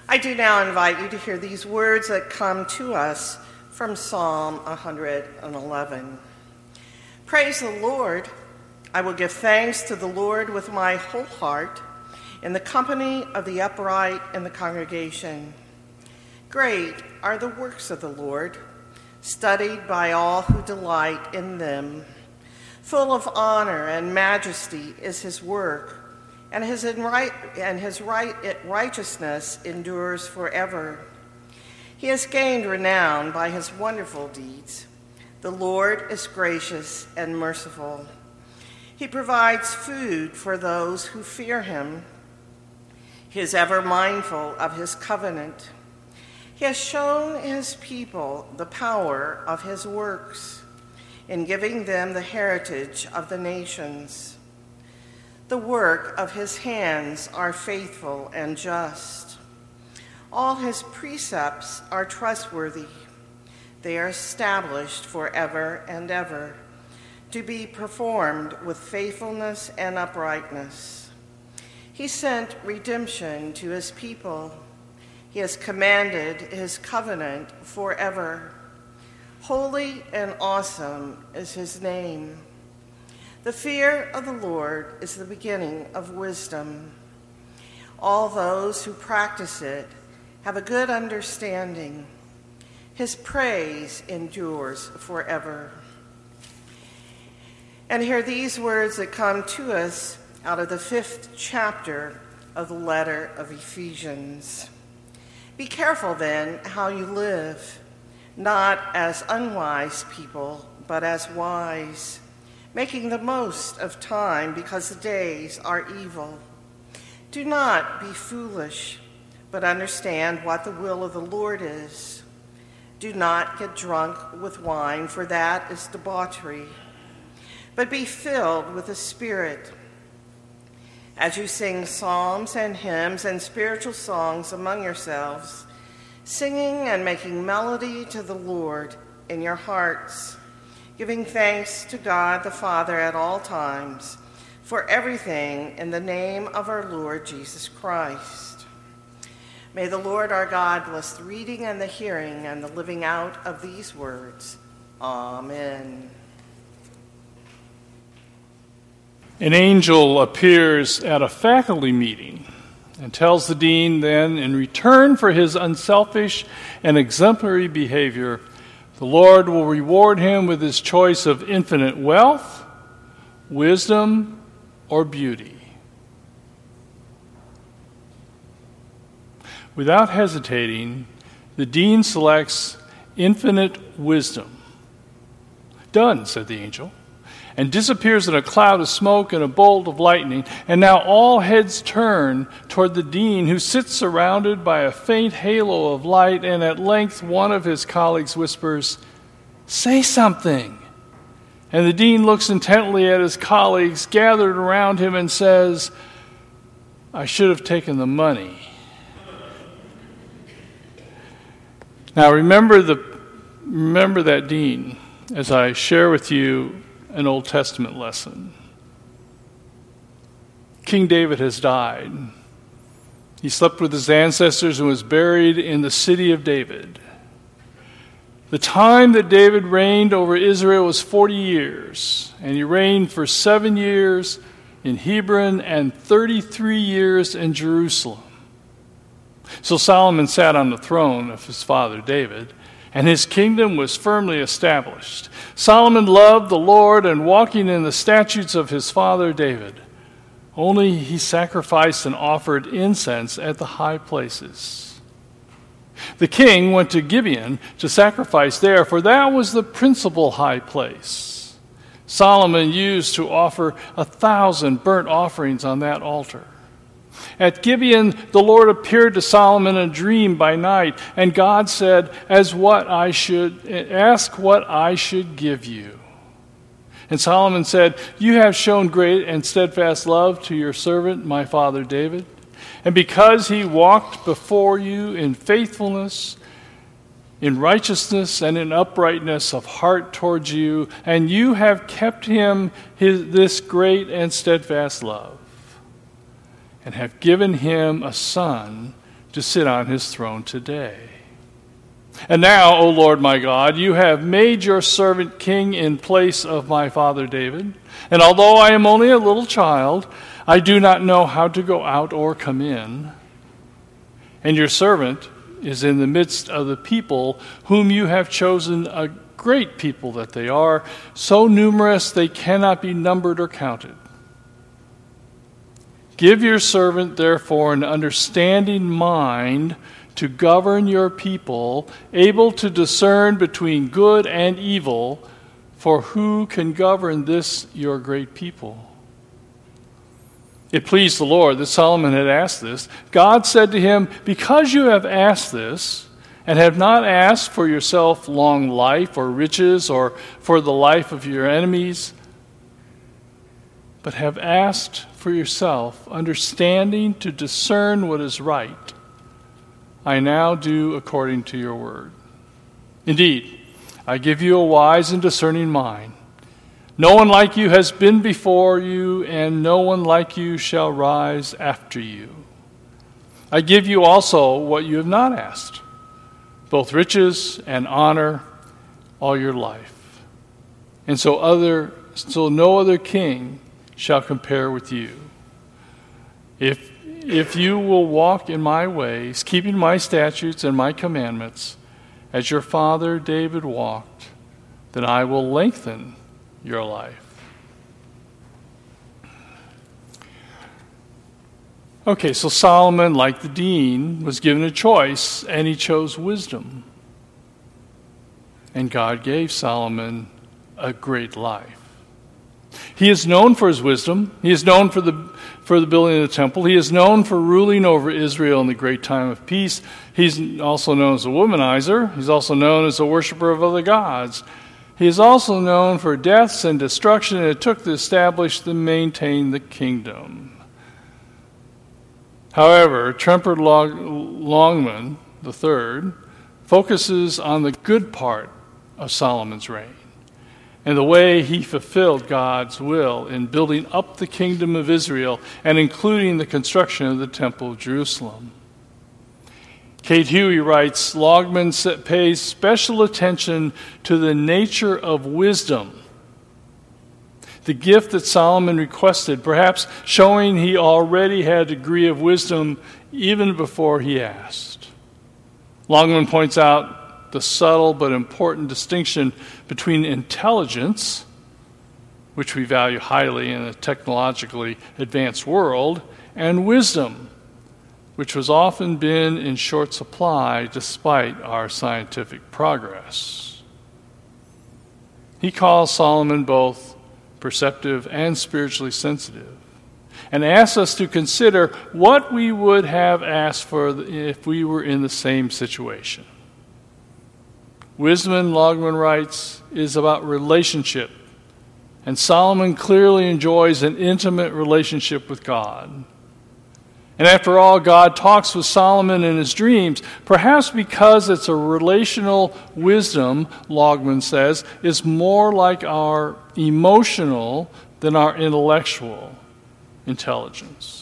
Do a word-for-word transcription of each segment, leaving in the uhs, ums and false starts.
I do now invite you to hear these words that come to us from Psalm one hundred eleven. Praise the Lord. I will give thanks to the Lord with my whole heart, in the company of the upright in the congregation. Great are the works of the Lord, studied by all who delight in them. Full of honor and majesty is his work, and his, right, and his right, righteousness endures forever. He has gained renown by his wonderful deeds. The Lord is gracious and merciful. He provides food for those who fear him. He is ever mindful of his covenant. He has shown his people the power of his works in giving them the heritage of the nations. The work of his hands are faithful and just. All his precepts are trustworthy. They are established forever and ever, to be performed with faithfulness and uprightness. He sent redemption to his people. He has commanded his covenant forever. Holy and awesome is his name. The fear of the Lord is the beginning of wisdom. All those who practice it have a good understanding. His praise endures forever. And hear these words that come to us out of the fifth chapter of the letter of Ephesians. Be careful then how you live, not as unwise people, but as wise, making the most of time because the days are evil. Do not be foolish, but understand what the will of the Lord is. Do not get drunk with wine, for that is debauchery, but be filled with the Spirit. As you sing psalms and hymns and spiritual songs among yourselves, singing and making melody to the Lord in your hearts, giving thanks to God the Father at all times, for everything in the name of our Lord Jesus Christ. May the Lord our God bless the reading and the hearing and the living out of these words. Amen. An angel appears at a faculty meeting and tells the dean then, in return for his unselfish and exemplary behavior, the Lord will reward him with his choice of infinite wealth, wisdom, or beauty. Without hesitating, the dean selects infinite wisdom. Done, said the angel, and disappears in a cloud of smoke and a bolt of lightning. And now all heads turn toward the dean, who sits surrounded by a faint halo of light, and at length one of his colleagues whispers, "Say something." And the dean looks intently at his colleagues gathered around him and says, "I should have taken the money." Now remember the remember that dean as I share with you an Old Testament lesson. King David has died. He slept with his ancestors and was buried in the city of David. The time that David reigned over Israel was forty years, and he reigned for seven years in Hebron and thirty-three years in Jerusalem. So Solomon sat on the throne of his father David, and his kingdom was firmly established. Solomon loved the Lord and walking in the statutes of his father David. Only he sacrificed and offered incense at the high places. The king went to Gibeon to sacrifice there, for that was the principal high place. Solomon used to offer a thousand burnt offerings on that altar. At Gibeon, the Lord appeared to Solomon in a dream by night, and God said, "As what I should ask what I should give you." And Solomon said, "You have shown great and steadfast love to your servant, my father David, and because he walked before you in faithfulness, in righteousness, and in uprightness of heart towards you, and you have kept him his, this great and steadfast love, and have given him a son to sit on his throne today. And now, O Lord my God, you have made your servant king in place of my father David. And although I am only a little child, I do not know how to go out or come in. And your servant is in the midst of the people whom you have chosen, a great people that they are, so numerous they cannot be numbered or counted. Give your servant, therefore, an understanding mind to govern your people, able to discern between good and evil, for who can govern this your great people? It pleased the Lord that Solomon had asked this. God said to him, because you have asked this, and have not asked for yourself long life or riches or for the life of your enemies, but have asked for yourself understanding to discern what is right, I now do according to your word. Indeed, I give you a wise and discerning mind. No one like you has been before you, and no one like you shall rise after you. I give you also what you have not asked, both riches and honor all your life. And so other so no other king shall compare with you. If if you will walk in my ways, keeping my statutes and my commandments, as your father David walked, then I will lengthen your life. Okay, so Solomon, like the dean, was given a choice, and he chose wisdom. And God gave Solomon a great life. He is known for his wisdom. He is known for the for the building of the temple. He is known for ruling over Israel in the great time of peace. He's also known as a womanizer. He's also known as a worshiper of other gods. He is also known for deaths and destruction it took to establish and maintain the kingdom. However, Tremper Longman the third focuses on the good part of Solomon's reign and the way he fulfilled God's will in building up the kingdom of Israel and including the construction of the Temple of Jerusalem. Kate Huey writes, Longman pays special attention to the nature of wisdom, the gift that Solomon requested, perhaps showing he already had a degree of wisdom even before he asked. Longman points out the subtle but important distinction between intelligence, which we value highly in a technologically advanced world, and wisdom, which has often been in short supply despite our scientific progress. He calls Solomon both perceptive and spiritually sensitive, and asks us to consider what we would have asked for if we were in the same situation. Wisdom, Longman writes, is about relationship, and Solomon clearly enjoys an intimate relationship with God. And after all, God talks with Solomon in his dreams, perhaps because it's a relational wisdom, Longman says, is more like our emotional than our intellectual intelligence.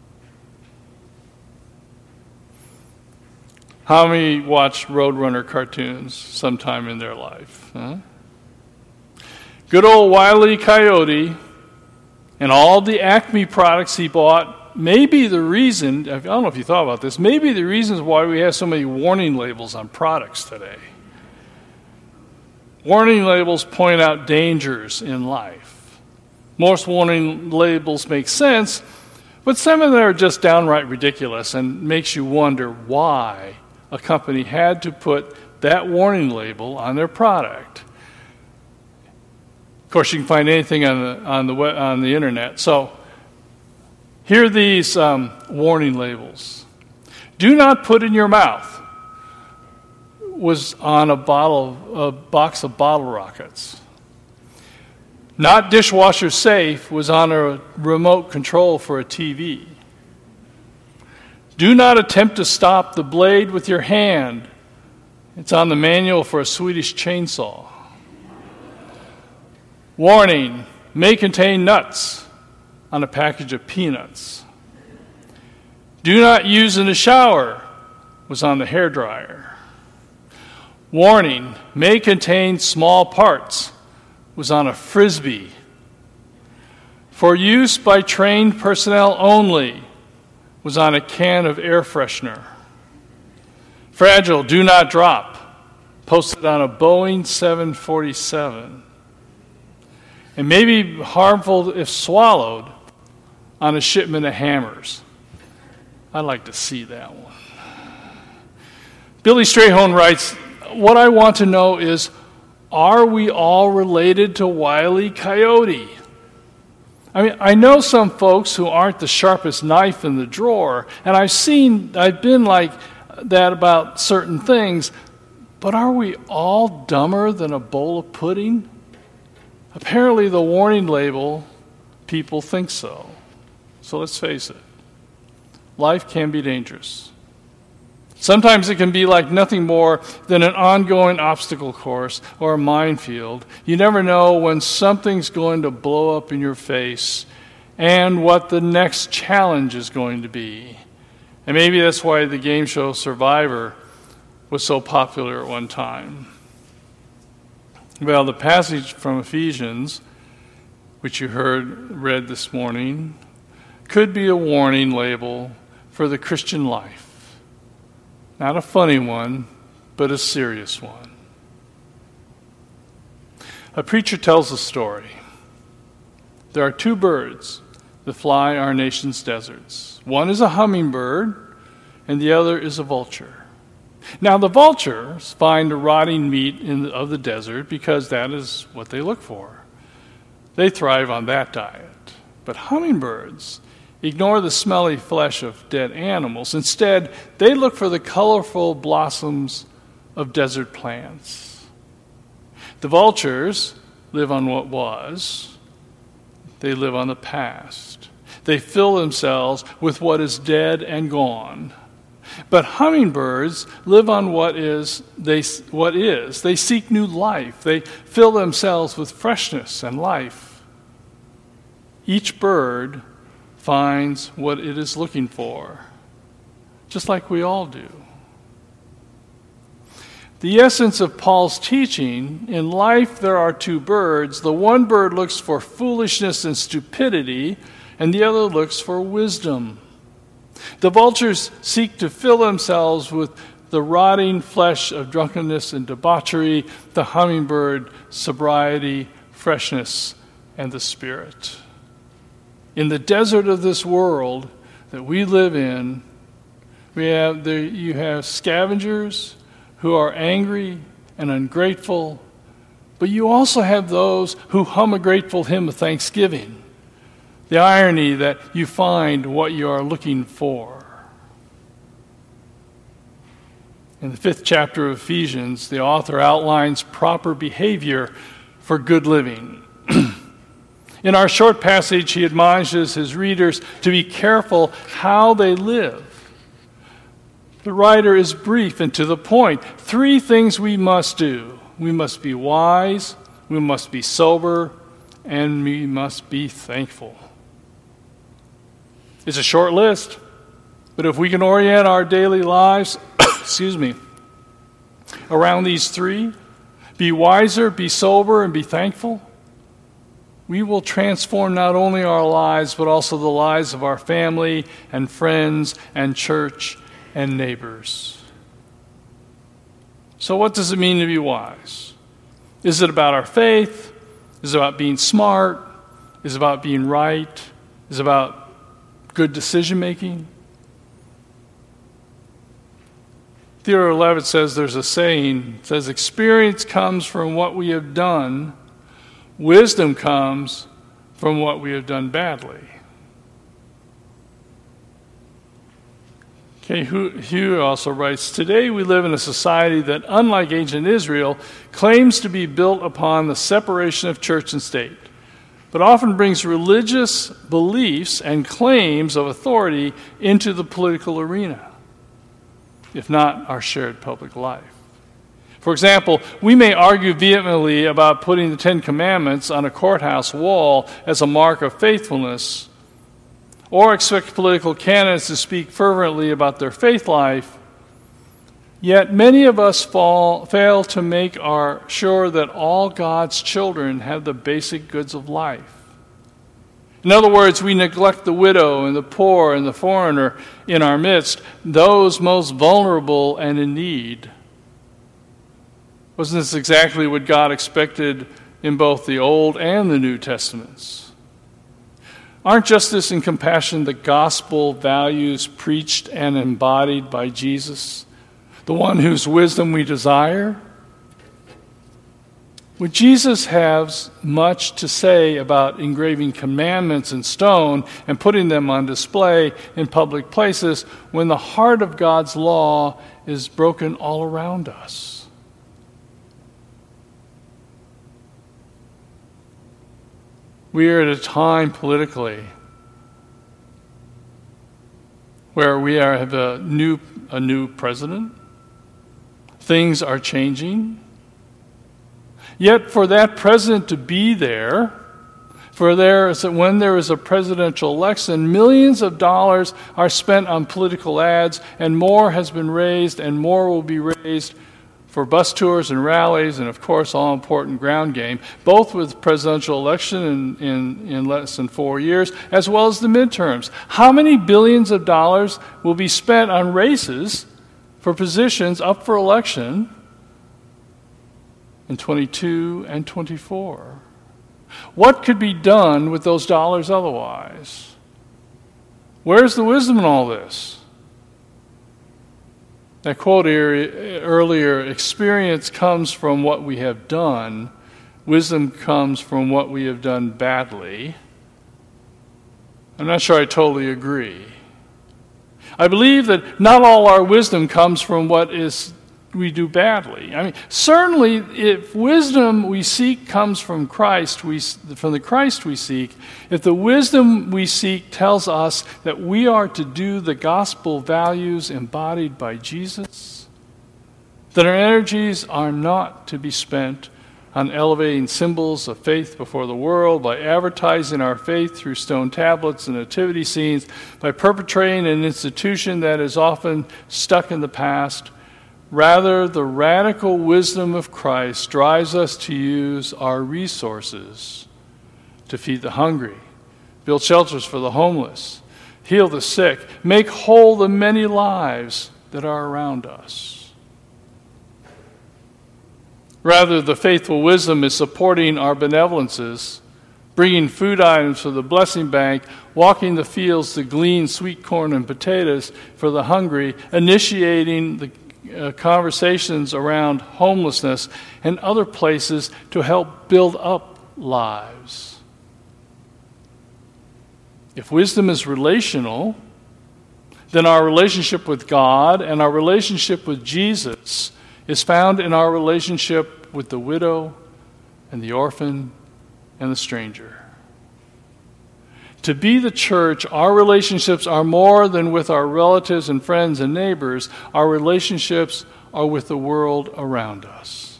How many watched Roadrunner cartoons sometime in their life? Huh? Good old Wile E. Coyote and all the Acme products he bought may be the reason, I don't know if you thought about this, maybe the reasons why we have so many warning labels on products today. Warning labels point out dangers in life. Most warning labels make sense, but some of them are just downright ridiculous and makes you wonder why a company had to put that warning label on their product. Of course, you can find anything on the on the web, on the internet. So here are these um, warning labels. Do not put in your mouth was on a bottle, a box of bottle rockets. Not dishwasher safe was on a remote control for a T V. Do not attempt to stop the blade with your hand. It's on the manual for a Swedish chainsaw. Warning, may contain nuts on a package of peanuts. Do not use in the shower was on the hairdryer. Warning, may contain small parts, was on a Frisbee. For use by trained personnel only, was on a can of air freshener. Fragile, do not drop, posted on a Boeing seven forty-seven. And maybe harmful if swallowed, on a shipment of hammers. I'd like to see that one. Billy Strayhorn writes, what I want to know is, are we all related to Wile E. Coyote? I mean, I know some folks who aren't the sharpest knife in the drawer, and I've seen, I've been like that about certain things, but are we all dumber than a bowl of pudding? Apparently the warning label, people think so. So let's face it, life can be dangerous. Sometimes it can be like nothing more than an ongoing obstacle course or a minefield. You never know when something's going to blow up in your face and what the next challenge is going to be. And maybe that's why the game show Survivor was so popular at one time. Well, the passage from Ephesians, which you heard read this morning, could be a warning label for the Christian life. Not a funny one, but a serious one. A preacher tells a story. There are two birds that fly our nation's deserts. One is a hummingbird, and the other is a vulture. Now, the vultures find the rotting meat in the, of the desert because that is what they look for. They thrive on that diet. But hummingbirds ignore the smelly flesh of dead animals. Instead, they look for the colorful blossoms of desert plants. The vultures live on what was. They live on the past. They fill themselves with what is dead and gone. But hummingbirds live on what is. They, what is. They seek new life. They fill themselves with freshness and life. Each bird finds what it is looking for, just like we all do. The essence of Paul's teaching, in life there are two birds. The one bird looks for foolishness and stupidity, and the other looks for wisdom. The vultures seek to fill themselves with the rotting flesh of drunkenness and debauchery, the hummingbird, sobriety, freshness, and the Spirit. In the desert of this world that we live in, we have the, you have scavengers who are angry and ungrateful, but you also have those who hum a grateful hymn of thanksgiving. The irony that you find what you are looking for. In the fifth chapter of Ephesians, the author outlines proper behavior for good living. In our short passage, he admonishes his readers to be careful how they live. The writer is brief and to the point. Three things we must do. We must be wise, we must be sober, and we must be thankful. It's a short list, but if we can orient our daily lives, excuse me, around these three, be wiser, be sober, and be thankful, we will transform not only our lives, but also the lives of our family and friends and church and neighbors. So what does it mean to be wise? Is it about our faith? Is it about being smart? Is it about being right? Is it about good decision making? Theodore Levitt says there's a saying, it says experience comes from what we have done. Wisdom comes from what we have done badly. Okay, Hugh also writes, today we live in a society that, unlike ancient Israel, claims to be built upon the separation of church and state, but often brings religious beliefs and claims of authority into the political arena, if not our shared public life. For example, we may argue vehemently about putting the Ten Commandments on a courthouse wall as a mark of faithfulness, or expect political candidates to speak fervently about their faith life, Yet many of us fall, fail to make our sure that all God's children have the basic goods of life. In other words, we neglect the widow and the poor and the foreigner in our midst, those most vulnerable and in need. Wasn't this exactly what God expected in both the Old and the New Testaments? Aren't justice and compassion the gospel values preached and embodied by Jesus, the one whose wisdom we desire? Would Jesus have much to say about engraving commandments in stone and putting them on display in public places when the heart of God's law is broken all around us? We are at a time politically where we are, have a new, a new president. Things are changing. Yet for that president to be there, for there is, when there is a presidential election, millions of dollars are spent on political ads, and more has been raised, and more will be raised for bus tours and rallies, and of course all-important ground game, both with presidential election in, in, in less than four years, as well as the midterms. How many billions of dollars will be spent on races for positions up for election in twenty-two and twenty-four? What could be done with those dollars otherwise? Where's the wisdom in all this? That quote earlier, experience comes from what we have done. Wisdom comes from what we have done badly. I'm not sure I totally agree. I believe that not all our wisdom comes from what is we do badly. I mean, certainly, if wisdom we seek comes from Christ, we from the Christ we seek, if the wisdom we seek tells us that we are to do the gospel values embodied by Jesus, then our energies are not to be spent on elevating symbols of faith before the world, by advertising our faith through stone tablets and nativity scenes, by perpetrating an institution that is often stuck in the past. Rather, the radical wisdom of Christ drives us to use our resources to feed the hungry, build shelters for the homeless, heal the sick, make whole the many lives that are around us. Rather, the faithful wisdom is supporting our benevolences, bringing food items for the blessing bank, walking the fields to glean sweet corn and potatoes for the hungry, initiating the Uh, conversations around homelessness and other places to help build up lives. If wisdom is relational, then our relationship with God and our relationship with Jesus is found in our relationship with the widow and the orphan and the stranger. To be the church, our relationships are more than with our relatives and friends and neighbors. Our relationships are with the world around us.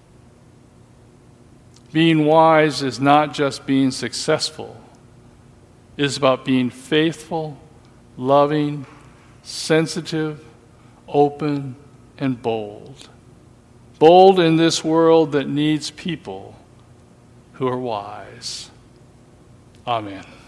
Being wise is not just being successful. It is about being faithful, loving, sensitive, open, and bold. Bold in this world that needs people who are wise. Amen.